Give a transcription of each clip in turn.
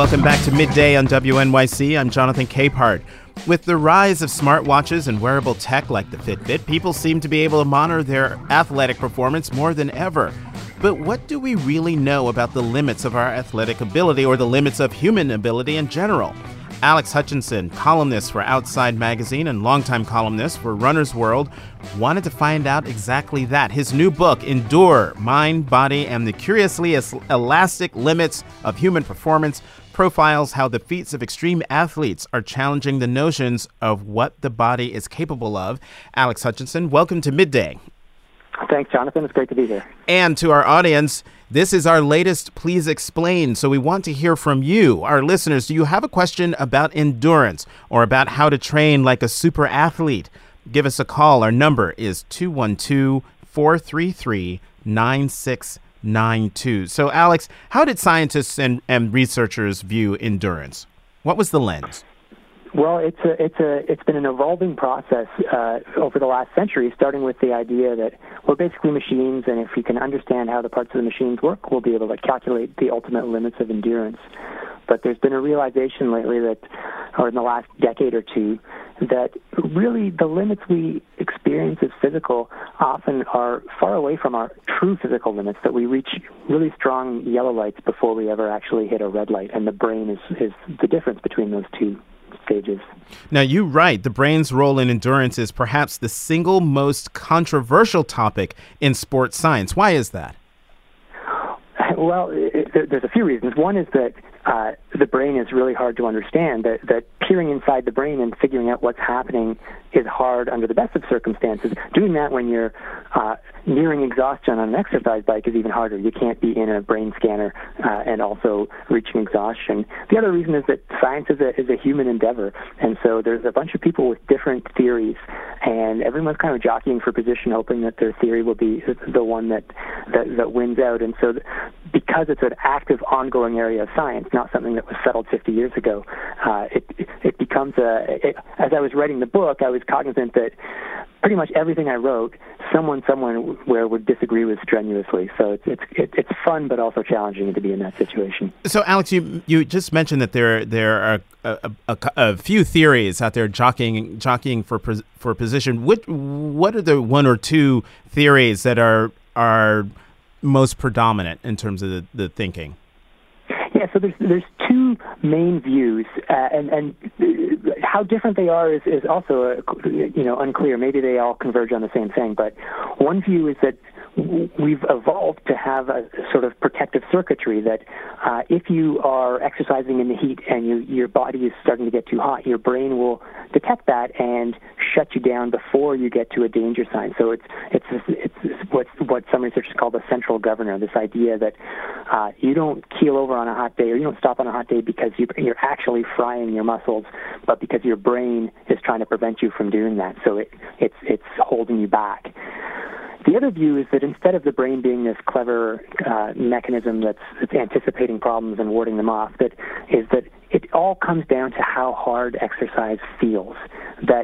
Welcome back to Midday on WNYC. I'm Jonathan Capehart. With the rise of smartwatches and wearable tech like the Fitbit, people seem to be able to monitor their athletic performance more than ever. But what do we really know about the limits of our athletic ability or the limits of human ability in general? Alex Hutchinson, columnist for Outside Magazine and longtime columnist for Runner's World, wanted to find out exactly that. His new book, Endure, Mind, Body, and the Curiously Elastic Limits of Human Performance, profiles how the feats of extreme athletes are challenging the notions of what the body is capable of. Alex Hutchinson, welcome to Midday. Thanks, Jonathan. It's great to be here. And to our audience, this is our latest Please Explain, so we want to hear from you, our listeners. Do you have a question about endurance or about how to train like a super athlete? Give us a call. Our number is 212-433-9692. So, Alex, how did scientists and researchers view endurance? What was the lens? Well, it's been an evolving process over the last century, starting with the idea that we're basically machines, and if we can understand how the parts of the machines work, we'll be able to calculate the ultimate limits of endurance. But there's been a realization lately that, or in the last decade or two, that really the limits we experience as physical often are far away from our true physical limits, that we reach really strong yellow lights before we ever actually hit a red light, and the brain is the difference between those two stages. Now, you write the brain's role in endurance is perhaps the single most controversial topic in sports science. Why is that? Well, there's a few reasons. One is that the brain is really hard to understand, that peering inside the brain and figuring out what's happening is hard under the best of circumstances. Doing that when you're nearing exhaustion on an exercise bike is even harder. You can't be in a brain scanner and also reaching exhaustion. The other reason is that science is a human endeavor, and so there's a bunch of people with different theories, and everyone's kind of jockeying for position, hoping that their theory will be the one that wins out. And so because it's an active, ongoing area of science, not something that was settled 50 years ago, it becomes as I was writing the book, I was cognizant that pretty much everything I wrote, someone somewhere would disagree with strenuously. So it's fun, but also challenging to be in that situation. So, Alex, you just mentioned that there are a few theories out there jockeying for position. What are the one or two theories that are most predominant in terms of the thinking? Yeah, so there's two main views, and how different they are is also unclear. Maybe they all converge on the same thing, but one view is that we've evolved to have a sort of protective circuitry that if you are exercising in the heat and your body is starting to get too hot, your brain will detect that and shut you down before you get to a danger sign. So it's what some researchers call the central governor, this idea that you don't keel over on a hot day, or you don't stop on a hot day because you're actually frying your muscles, but because your brain is trying to prevent you from doing that. So it's holding you back. The other view is that instead of the brain being this clever mechanism that's anticipating problems and warding them off, that it all comes down to how hard exercise feels. That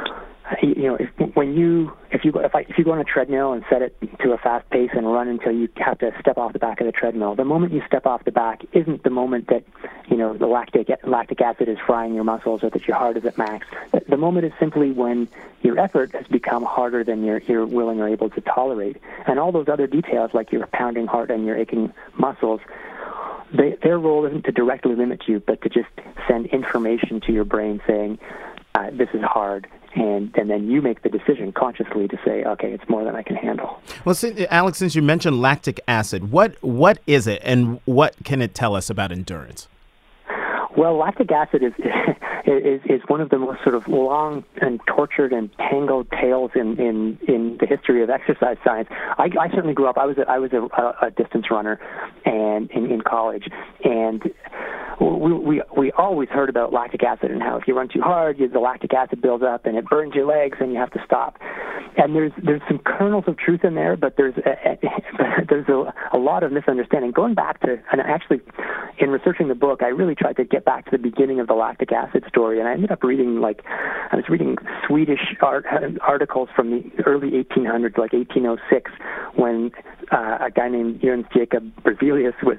if you go on a treadmill and set it to a fast pace and run until you have to step off the back of the treadmill, the moment you step off the back isn't the moment that the lactic acid is frying your muscles or that your heart is at max. The moment is simply when your effort has become harder than you're willing or able to tolerate. And all those other details, like your pounding heart and your aching muscles, their role isn't to directly limit you, but to just send information to your brain saying, this is hard. And then you make the decision consciously to say, okay, it's more than I can handle. Well, Alex, since you mentioned lactic acid, what is it, and what can it tell us about endurance? Well, lactic acid is one of the most sort of long and tortured and tangled tales in the history of exercise science. I certainly grew up. I was a distance runner, and in college, and we always heard about lactic acid and how if you run too hard, the lactic acid builds up and it burns your legs and you have to stop. And there's some kernels of truth in there, but there's a lot of misunderstanding. Going back to, and actually in researching the book, I really tried to get back to the beginning of the lactic acid story, and I ended up reading Swedish articles from the early 1800s, like 1806, when a guy named Ernst Jacob Berzelius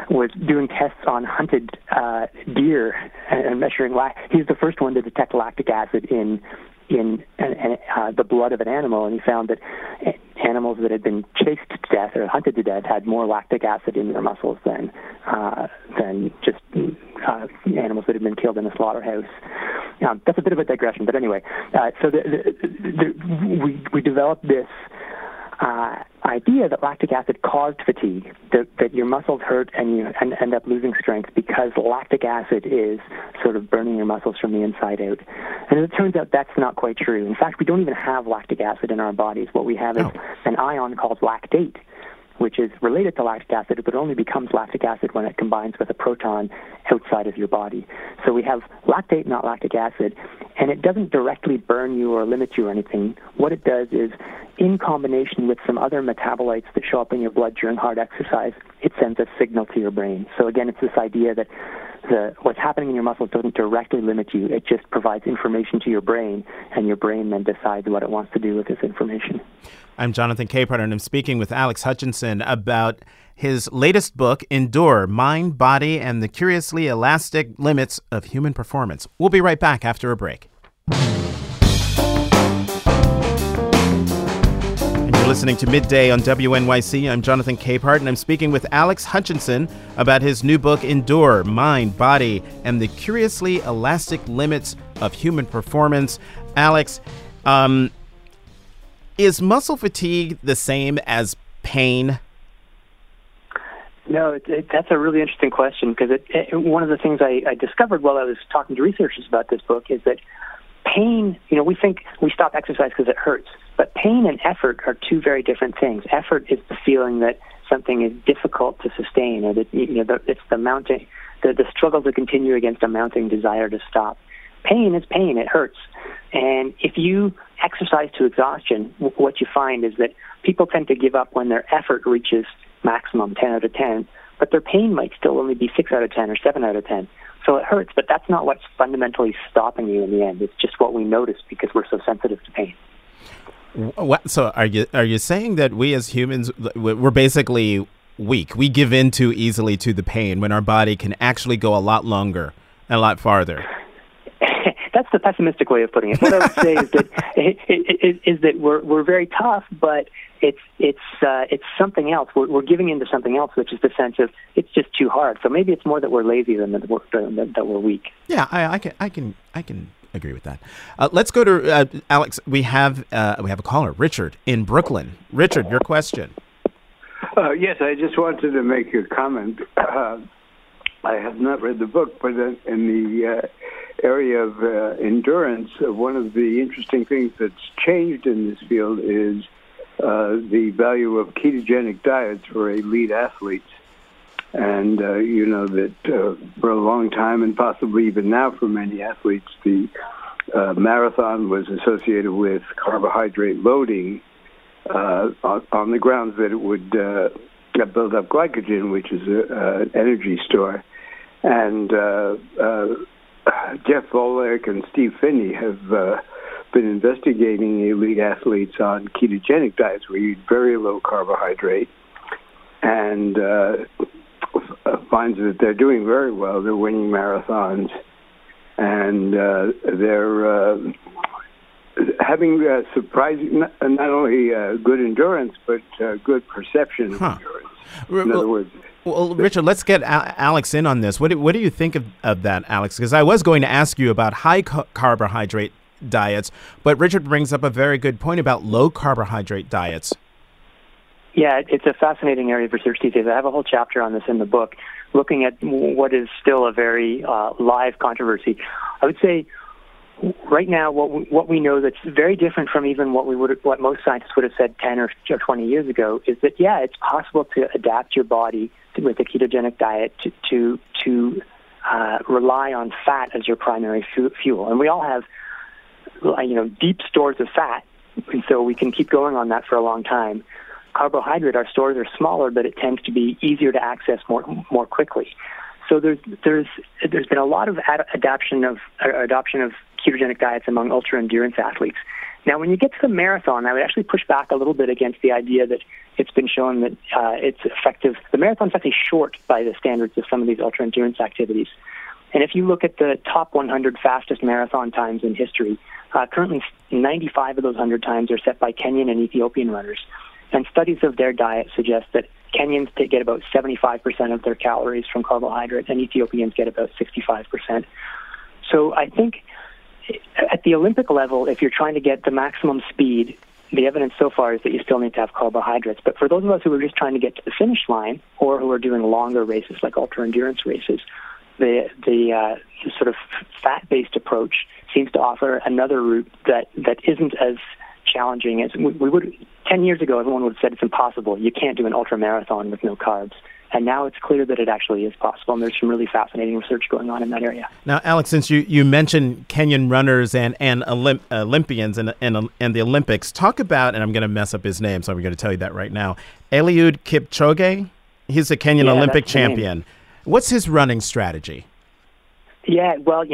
was doing tests on hunted deer and measuring. He's the first one to detect lactic acid in the blood of an animal, and he found that animals that had been chased to death or hunted to death had more lactic acid in their muscles than just animals that had been killed in a slaughterhouse. That's a bit of a digression, but anyway, so we developed this idea that lactic acid caused fatigue, that your muscles hurt and you end up losing strength because lactic acid is sort of burning your muscles from the inside out. And it turns out that's not quite true. In fact, we don't even have lactic acid in our bodies. What we have is an ion called lactate, which is related to lactic acid, but only becomes lactic acid when it combines with a proton outside of your body. So we have lactate, not lactic acid, and it doesn't directly burn you or limit you or anything. What it does is, in combination with some other metabolites that show up in your blood during hard exercise, it sends a signal to your brain. So again, it's this idea that what's happening in your muscles doesn't directly limit you. It just provides information to your brain, and your brain then decides what it wants to do with this information. I'm Jonathan Capehart, and I'm speaking with Alex Hutchinson about his latest book, Endure: Mind, Body, and the Curiously Elastic Limits of Human Performance. We'll be right back after a break. You're listening to Midday on WNYC. I'm Jonathan Capehart, and I'm speaking with Alex Hutchinson about his new book, Endure: Mind, Body, and the Curiously Elastic Limits of Human Performance. Alex, is muscle fatigue the same as pain? No, that's a really interesting question, because one of the things I discovered while I was talking to researchers about this book is that pain, we think we stop exercise because it hurts, but pain and effort are two very different things. Effort is the feeling that something is difficult to sustain, or that it's the mounting, the struggle to continue against a mounting desire to stop. Pain is pain; it hurts, and if you exercise to exhaustion, what you find is that people tend to give up when their effort reaches maximum 10 out of 10, but their pain might still only be 6 out of 10 or 7 out of 10. So it hurts, but that's not what's fundamentally stopping you in the end. It's just what we notice because we're so sensitive to pain. So are you saying that we as humans, we're basically weak? We give in too easily to the pain when our body can actually go a lot longer and a lot farther? That's the pessimistic way of putting it. What I would say is that we're very tough, but it's something else. We're giving into something else, which is the sense of it's just too hard. So maybe it's more that we're lazy than that we're weak. Yeah, I can agree with that. Let's go to Alex. We have a caller, Richard in Brooklyn. Richard, your question. Yes, I just wanted to make a comment. I have not read the book, but in the area of endurance, one of the interesting things that's changed in this field is the value of ketogenic diets for elite athletes. And you know that for a long time, and possibly even now for many athletes, the marathon was associated with carbohydrate loading on the grounds that it would build up glycogen, which is an energy store. And Jeff Volek and Steve Phinney have been investigating elite athletes on ketogenic diets where you eat very low carbohydrate, and finds that they're doing very well. They're winning marathons, and they're having surprising, not only good endurance, but good perception of endurance. In other words... Well, Richard, let's get Alex in on this. What do you think of that, Alex? Because I was going to ask you about high carbohydrate diets, but Richard brings up a very good point about low carbohydrate diets. Yeah, it's a fascinating area of research these days. I have a whole chapter on this in the book, looking at what is still a very live controversy. I would say right now, what we know that's very different from even what most scientists would have said 10 or 20 years ago is that, yeah, it's possible to adapt your body with a ketogenic diet to rely on fat as your primary fuel. And we all have, deep stores of fat, and so we can keep going on that for a long time. Carbohydrate, our stores are smaller, but it tends to be easier to access more quickly. So there's been a lot of adoption of ketogenic diets among ultra-endurance athletes. Now, when you get to the marathon, I would actually push back a little bit against the idea that it's been shown that it's effective. The marathon is actually short by the standards of some of these ultra-endurance activities. And if you look at the top 100 fastest marathon times in history, currently 95 of those 100 times are set by Kenyan and Ethiopian runners. And studies of their diet suggest that Kenyans get about 75% of their calories from carbohydrates, and Ethiopians get about 65%. So I think at the Olympic level, if you're trying to get the maximum speed, the evidence so far is that you still need to have carbohydrates. But for those of us who are just trying to get to the finish line, or who are doing longer races like ultra-endurance races, the sort of fat-based approach seems to offer another route that isn't as challenging as we would. 10 years ago, everyone would have said it's impossible. You can't do an ultra-marathon with no carbs. And now it's clear that it actually is possible, and there's some really fascinating research going on in that area. Now, Alex, since you mentioned Kenyan runners and Olympians and the Olympics, talk about, and I'm going to mess up his name, so I'm going to tell you that right now, Eliud Kipchoge. He's a Kenyan Olympic champion. What's his running strategy? Yeah, well,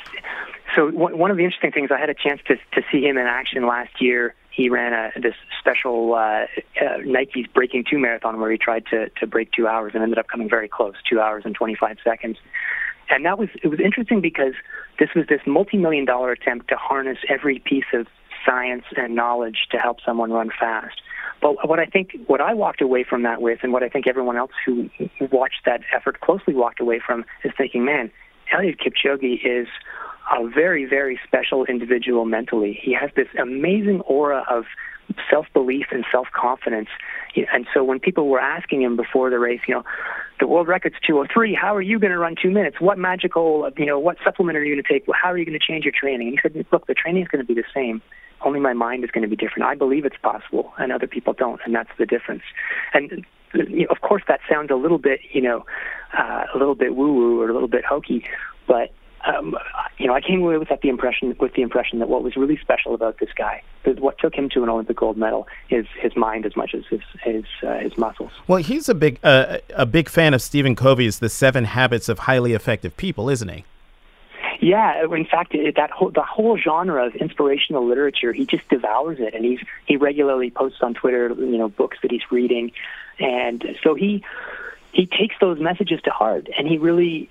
so one of the interesting things, I had a chance to see him in action last year. He ran this special Nike's Breaking 2 marathon where he tried to break 2 hours and ended up coming very close, 2 hours and 25 seconds. And it was interesting because this was this multi-million-dollar attempt to harness every piece of science and knowledge to help someone run fast. But what I walked away from that with, and what I think everyone else who watched that effort closely walked away from, is thinking, man, Eliud Kipchoge is a very, very special individual mentally. He has this amazing aura of self-belief and self-confidence. And so when people were asking him before the race, the world record's 2:03, how are you going to run 2 minutes? What magical, what supplement are you going to take? How are you going to change your training? And he said, look, the training is going to be the same. Only my mind is going to be different. I believe it's possible, and other people don't, and that's the difference. And of course, that sounds a little bit, a little bit woo-woo or a little bit hokey, but I came away with the impression that what was really special about this guy, what took him to an Olympic gold medal, is his mind as much as his muscles. Well, he's a big fan of Stephen Covey's The 7 Habits of Highly Effective People, isn't he? Yeah, in fact, the whole genre of inspirational literature, he just devours it, and he regularly posts on Twitter, books that he's reading, and so he takes those messages to heart, and he really,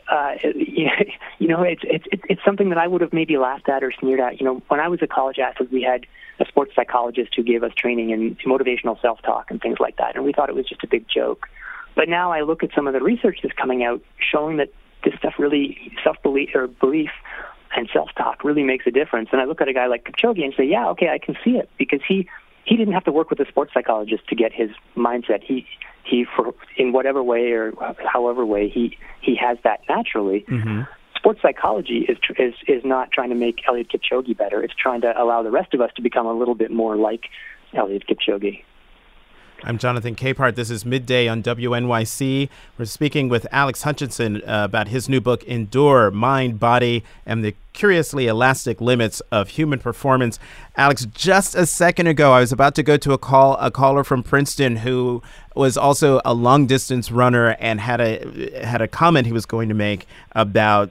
it's something that I would have maybe laughed at or sneered at. When I was a college athlete, we had a sports psychologist who gave us training in motivational self-talk and things like that, and we thought it was just a big joke. But now I look at some of the research that's coming out showing that this stuff really, belief and self-talk really makes a difference. And I look at a guy like Kipchoge and say, yeah, okay, I can see it, because he didn't have to work with a sports psychologist to get his mindset. He in whatever way or however way he has that naturally. Mm-hmm. Sports psychology is not trying to make Eliud Kipchoge better. It's trying to allow the rest of us to become a little bit more like Eliud Kipchoge. I'm Jonathan Capehart. This is Midday on WNYC. We're speaking with Alex Hutchinson about his new book, Endure, Mind, Body, and the Curiously Elastic Limits of Human Performance. Alex, just a second ago, I was about to go to a caller from Princeton who was also a long-distance runner and had a comment he was going to make about,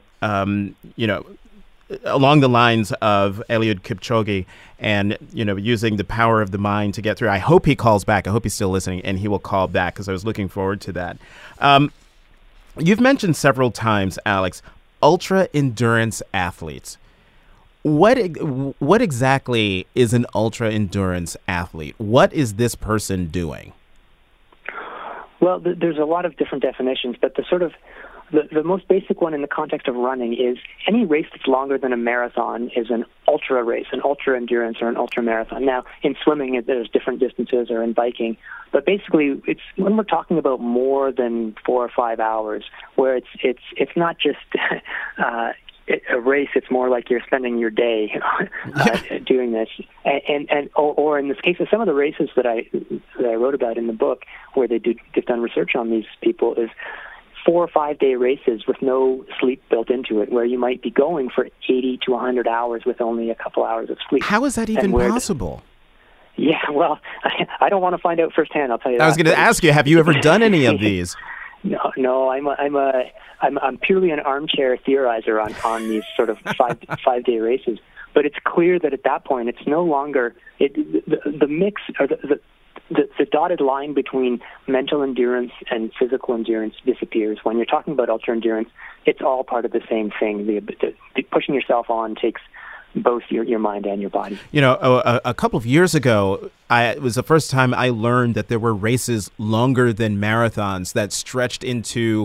along the lines of Eliud Kipchoge and, using the power of the mind to get through. I hope he calls back. I hope he's still listening, and he will call back, because I was looking forward to that. You've mentioned several times, Alex, ultra-endurance athletes. What exactly is an ultra-endurance athlete? What is this person doing? Well, there's a lot of different definitions, but the most basic one in the context of running is any race that's longer than a marathon is an ultra race, an ultra endurance, or an ultra marathon. Now, in swimming, there's different distances, or in biking, but basically, it's when we're talking about more than 4 or 5 hours, where it's not just a race. It's more like you're spending your day doing this, or in this case, of some of the races that I wrote about in the book, where they've done research on these people, is 4 or 5 day races with no sleep built into it, where you might be going for 80 to 100 hours with only a couple hours of sleep. How is that even possible? Yeah, well, I don't want to find out firsthand. I'll tell you that. I was going to ask you, have you ever done any of these? No, I'm purely an armchair theorizer on these sort of five day races. But it's clear that at that point, it's no longer the mix or the dotted line between mental endurance and physical endurance disappears. When you're talking about ultra endurance, it's all part of the same thing. The pushing yourself on takes both your mind and your body. You know, a couple of years ago, it was the first time I learned that there were races longer than marathons that stretched into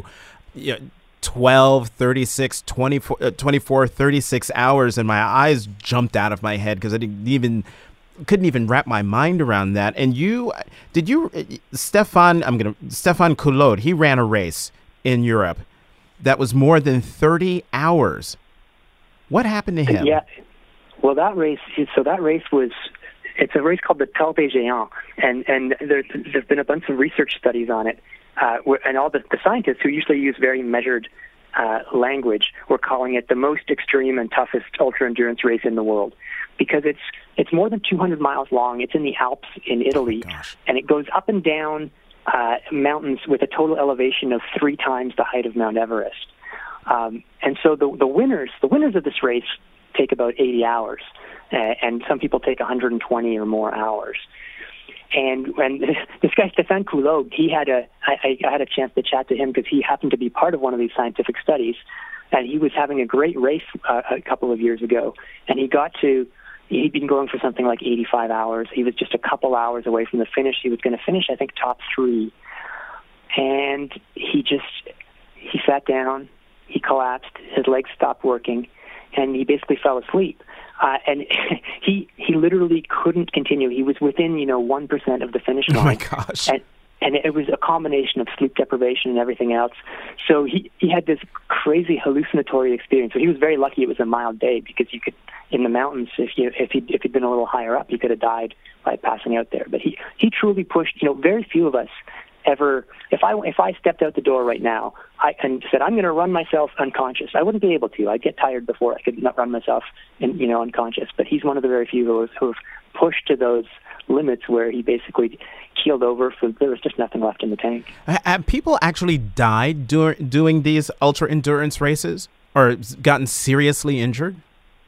12, 36, 24, 36 hours, and my eyes jumped out of my head because I couldn't even wrap my mind around that. And Stefan Cullod, he ran a race in Europe that was more than 30 hours. What happened to him? Yeah. Well, that race was, it's a race called the Tour des Géants, and there's been a bunch of research studies on it, and all the scientists who usually use very measured language were calling it the most extreme and toughest ultra-endurance race in the world, because it's more than 200 miles long. It's in the Alps in Italy, and it goes up and down mountains with a total elevation of 3 times the height of Mount Everest. And so the winners of this race take about 80 hours, and some people take 120 or more hours. And when this guy Stefan Cullod, I had a chance to chat to him because he happened to be part of one of these scientific studies, and he was having a great race a couple of years ago, and he'd been going for something like 85 hours. He was just a couple hours away from the finish. He was going to finish, I think, top 3, and he sat down, he collapsed, his legs stopped working, and he basically fell asleep. And he literally couldn't continue. He was within 1% of the finish line. Oh my gosh! And it was a combination of sleep deprivation and everything else. So he had this crazy hallucinatory experience. So he was very lucky it was a mild day, because you could, in the mountains, if he'd been a little higher up, he could have died by passing out there. But he truly pushed. Very few of us ever. If I stepped out the door right now and said I'm going to run myself unconscious, I wouldn't be able to. I'd get tired before I could not run myself unconscious. But he's one of the very few who have pushed to those limits where he basically keeled over. There was just nothing left in the tank. Have people actually died doing these ultra endurance races, or gotten seriously injured?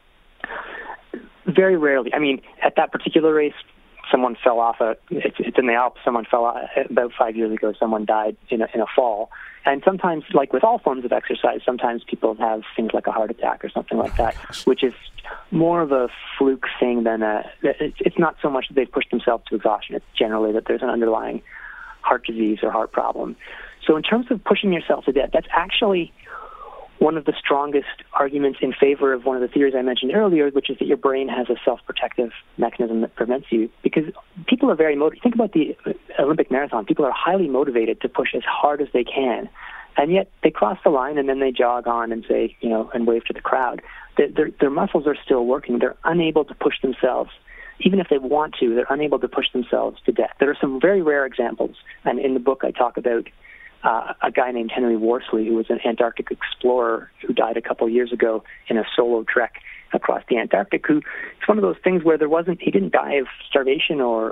Very rarely. I mean, at that particular race, someone fell off it's in the Alps. Someone fell off about 5 years ago. Someone died in a fall. And sometimes, like with all forms of exercise, sometimes people have things like a heart attack or something like that, which is more of a fluke thing than it's not so much that they've pushed themselves to exhaustion. It's generally that there's an underlying heart disease or heart problem. So in terms of pushing yourself to death, that's actually one of the strongest arguments in favor of one of the theories I mentioned earlier, which is that your brain has a self-protective mechanism that prevents you. Because people are very motivated. Think about the Olympic marathon. People are highly motivated to push as hard as they can, and yet they cross the line and then they jog on and say, and wave to the crowd. Their muscles are still working. They're unable to push themselves. Even if they want to, they're unable to push themselves to death. There are some very rare examples, and in the book I talk about a guy named Henry Worsley, who was an Antarctic explorer who died a couple of years ago in a solo trek across the Antarctic. It's one of those things where he didn't die of starvation or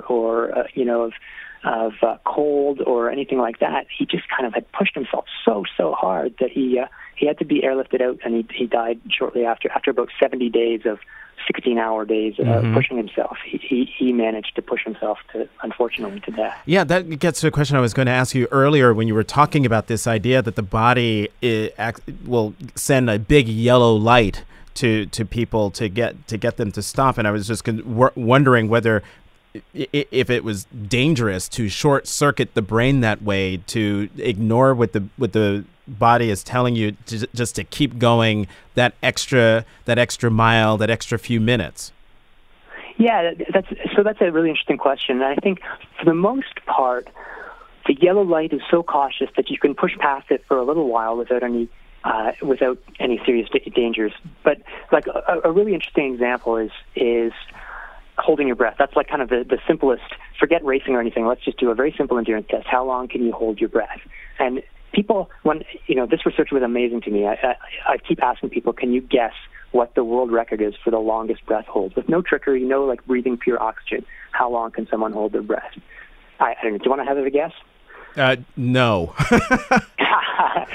of cold or anything like that. He just kind of had pushed himself so hard that he had to be airlifted out, and he died shortly after about 70 days of 16-hour days pushing himself. He managed to push himself unfortunately to death. Yeah, that gets to a question I was going to ask you earlier when you were talking about this idea that the body will send a big yellow light to people to get them to stop. And I was just wondering whether if it was dangerous to short circuit the brain that way, to ignore what the body is telling you just to keep going that extra mile, that extra few minutes. Yeah, that's a really interesting question. And I think for the most part, the yellow light is so cautious that you can push past it for a little while without any serious dangers. But like a really interesting example is holding your breath. That's like kind of the simplest. Forget racing or anything. Let's just do a very simple endurance test. How long can you hold your breath? And people, this research was amazing to me. I keep asking people, can you guess what the world record is for the longest breath hold? With no trickery, like breathing pure oxygen. How long can someone hold their breath? I don't know. Do you want to have a guess? No.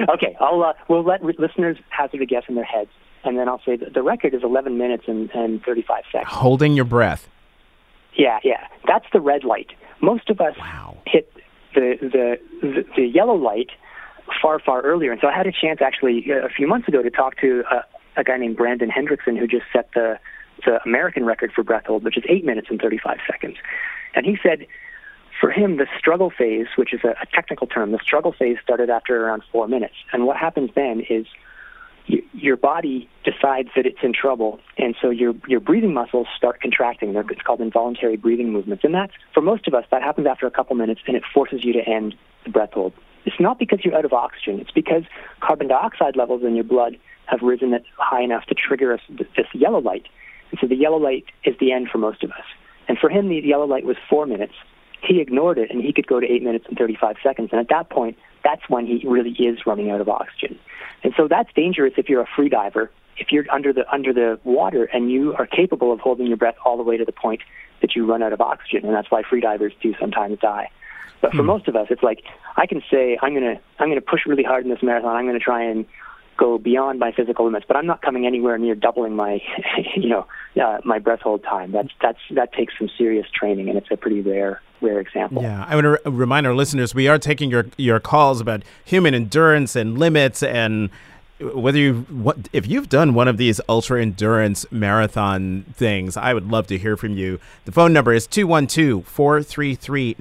Okay, we'll let listeners hazard a guess in their heads, and then I'll say that the record is 11 minutes and 35 seconds. Holding your breath. Yeah. That's the red light. Most of us hit the yellow light far earlier. And so I had a chance actually a few months ago to talk to a guy named Brandon Hendrickson, who just set the American record for breath hold, which is 8 minutes and 35 seconds. And he said, for him, the struggle phase, which is a technical term, the struggle phase started after around 4 minutes. And what happens then is your body decides that it's in trouble, and so your breathing muscles start contracting. It's called involuntary breathing movements. And that's, for most of us, that happens after a couple minutes, and it forces you to end the breath hold. It's not because you're out of oxygen. It's because carbon dioxide levels in your blood have risen high enough to trigger this yellow light. And so the yellow light is the end for most of us. And for him, the yellow light was 4 minutes. He ignored it, and he could go to 8 minutes and 35 seconds. And at that point, that's when he really is running out of oxygen. And so that's dangerous if you're a free diver. If you're under the water and you are capable of holding your breath all the way to the point that you run out of oxygen, and that's why free divers do sometimes die. But for most of us, it's like I can say I'm gonna push really hard in this marathon. I'm gonna try and go beyond my physical limits, but I'm not coming anywhere near doubling my my breath hold time. That takes some serious training, and it's a pretty rare example. Yeah, I want to remind our listeners, we are taking your calls about human endurance and limits, and whether if you've done one of these ultra endurance marathon things, I would love to hear from you. The phone number is 212-433-9692,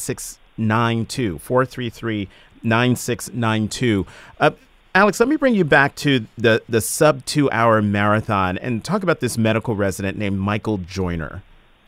433-9692. Alex, let me bring you back to the sub 2 hour marathon and talk about this medical resident named Michael Joyner.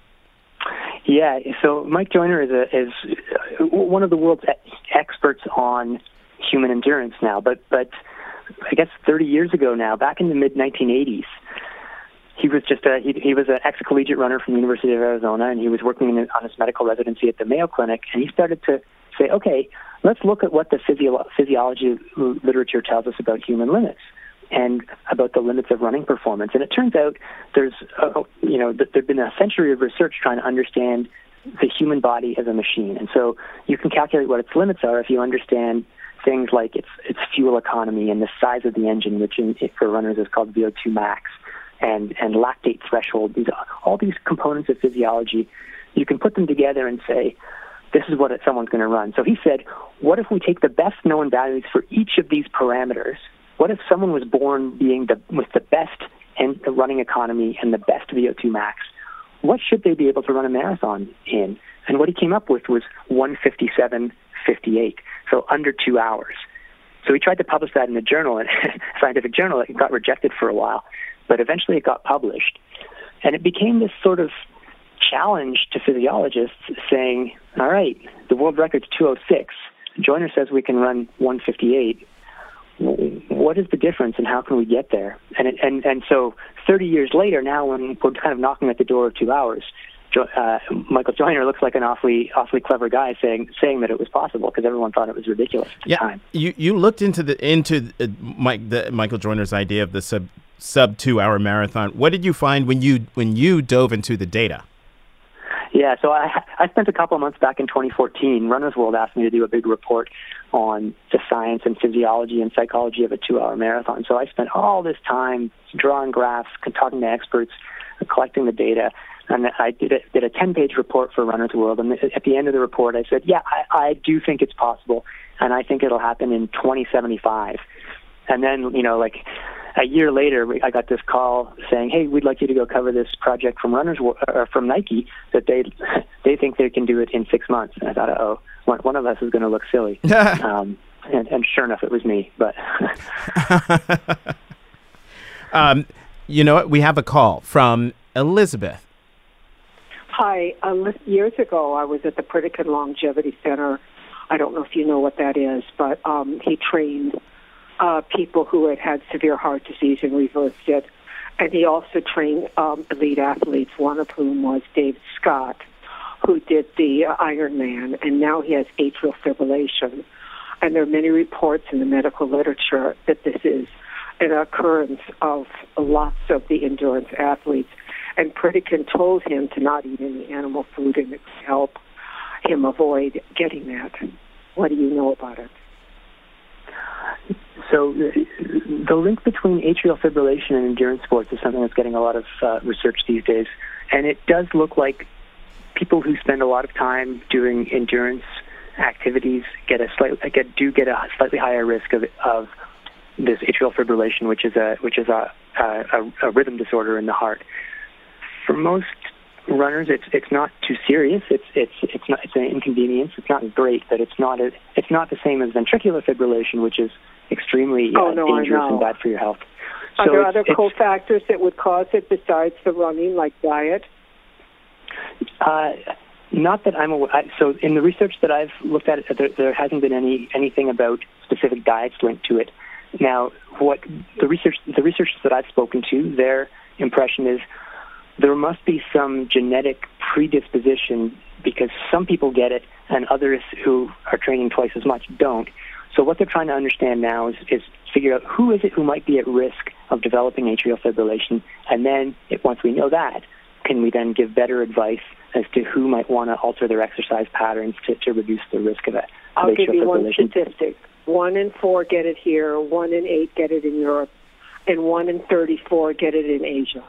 Yeah, so Mike Joyner is one of the world's experts on human endurance now, but I guess 30 years ago now, back in the mid-1980s, he was he was an ex-collegiate runner from the University of Arizona, and he was working on his medical residency at the Mayo Clinic, and he started to say, okay, let's look at what the physiology literature tells us about human limits and about the limits of running performance. And it turns out there's been a century of research trying to understand the human body as a machine. And so you can calculate what its limits are if you understand things like its fuel economy and the size of the engine, which for runners is called VO2 max, and lactate threshold. All these components of physiology, you can put them together and say, this is what someone's going to run. So he said, what if we take the best known values for each of these parameters? What if someone was born with the best running economy and the best VO2 max? What should they be able to run a marathon in? And what he came up with was 1:57:58, so under 2 hours. So he tried to publish that in a journal, a scientific journal. It got rejected for a while, but eventually it got published. And it became this sort of challenge to physiologists saying, all right, the world record's 2:06. Joyner says we can run 1:58. What is the difference and how can we get there? And so 30 years later, now when we're kind of knocking at the door of 2 hours, Michael Joyner looks like an awfully clever guy saying that it was possible because everyone thought it was ridiculous at the time. You looked into Michael Joyner's idea of the sub 2 hour marathon. What did you find when you dove into the data? Yeah, so I spent a couple of months back in 2014. Runner's World asked me to do a big report on the science and physiology and psychology of a 2 hour marathon. So I spent all this time drawing graphs, talking to experts, collecting the data. And I did a 10-page report for Runner's World. And at the end of the report, I said, yeah, I do think it's possible. And I think it'll happen in 2075. And then, a year later, I got this call saying, hey, we'd like you to go cover this project from from Nike that they think they can do it in 6 months. And I thought, one of us is going to look silly. And sure enough, it was me. But you know what? We have a call from Elizabeth. Hi. Years ago, I was at the Pritikin Longevity Center. I don't know if you know what that is, but he trained people who had severe heart disease and reversed it. And he also trained elite athletes, one of whom was David Scott, who did the Ironman, and now he has atrial fibrillation. And there are many reports in the medical literature that this is an occurrence of lots of the endurance athletes. And Pritikin told him to not eat any animal food, and it would help him avoid getting that. What do you know about it? So the link between atrial fibrillation and endurance sports is something that's getting a lot of research these days. And it does look like people who spend a lot of time doing endurance activities get a slightly higher risk of this atrial fibrillation, which is a rhythm disorder in the heart. For most runners, it's not too serious. It's an inconvenience. It's not great, but it's not the same as ventricular fibrillation, which is extremely dangerous and bad for your health. Are there other cofactors that would cause it besides the running, like diet? Not that I'm aware. So in the research that I've looked at, there hasn't been anything about specific diets linked to it. Now, what the researchers that I've spoken to, their impression is there must be some genetic predisposition, because some people get it and others who are training twice as much don't. So what they're trying to understand now is figure out who is it who might be at risk of developing atrial fibrillation, and then once we know that, can we then give better advice as to who might want to alter their exercise patterns to reduce the risk of it. I'll give you one statistic. 1 in 4 get it here, 1 in 8 get it in Europe, and 1 in 34 get it in Asia.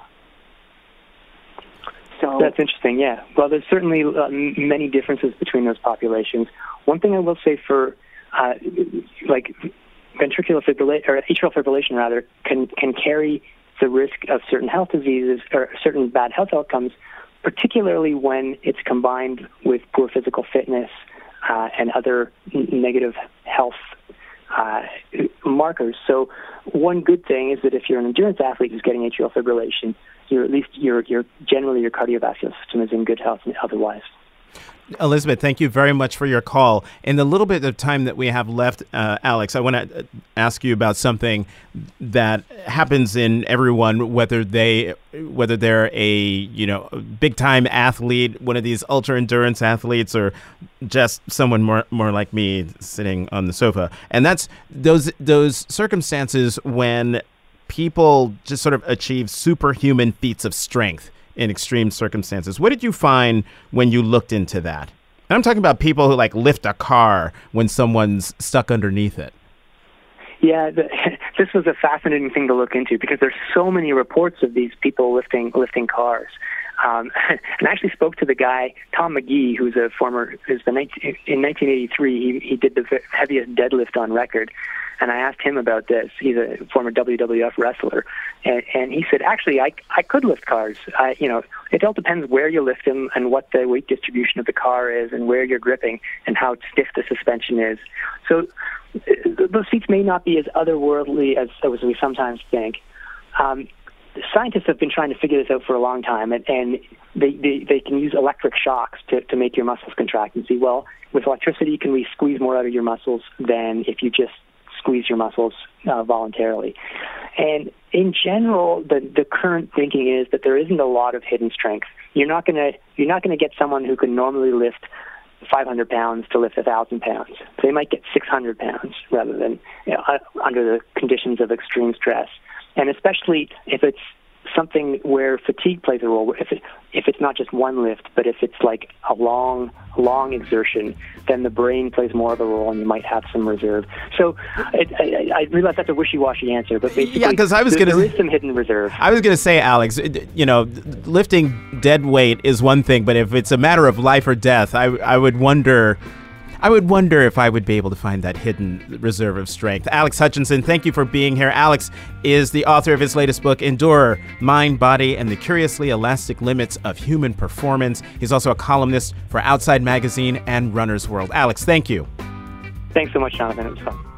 So that's interesting, yeah. Well, there's certainly many differences between those populations. One thing I will say for, like, ventricular fibrillation, or atrial fibrillation rather, can carry the risk of certain health diseases or certain bad health outcomes, particularly when it's combined with poor physical fitness and other negative health markers. So one good thing is that if you're an endurance athlete who's getting atrial fibrillation, you're generally your cardiovascular system is in good health and otherwise. Elizabeth, thank you very much for your call. In the little bit of time that we have left, Alex, I want to ask you about something that happens in everyone, whether they're a big time athlete, one of these ultra endurance athletes, or just someone more like me sitting on the sofa. And that's those circumstances when people just sort of achieve superhuman feats of strength in extreme circumstances. What did you find when you looked into that? And I'm talking about people who lift a car when someone's stuck underneath it. Yeah, this was a fascinating thing to look into because there's so many reports of these people lifting cars. And I actually spoke to the guy, Tom McGee, who's in 1983, he did the heaviest deadlift on record. And I asked him about this. He's a former WWF wrestler. And he said, actually, I could lift cars. It all depends where you lift them and what the weight distribution of the car is and where you're gripping and how stiff the suspension is. So those feats may not be as otherworldly as we sometimes think. Scientists have been trying to figure this out for a long time, and they can use electric shocks to make your muscles contract and see, well, with electricity, can we squeeze more out of your muscles than if you just squeeze your muscles voluntarily? And in general, the current thinking is that there isn't a lot of hidden strength. You're not going to get someone who can normally lift 500 pounds to lift 1,000 pounds. They might get 600 pounds rather than under the conditions of extreme stress. And especially if it's something where fatigue plays a role, if it's not just one lift, but if it's like a long exertion, then the brain plays more of a role and you might have some reserve. So I realize that's a wishy-washy answer, but basically there is some hidden reserve. I was going to say, Alex, lifting dead weight is one thing, but if it's a matter of life or death, I would wonder if I would be able to find that hidden reserve of strength. Alex Hutchinson, thank you for being here. Alex is the author of his latest book, Endure, Mind, Body, and the Curiously Elastic Limits of Human Performance. He's also a columnist for Outside Magazine and Runner's World. Alex, thank you. Thanks so much, Jonathan. It was fun.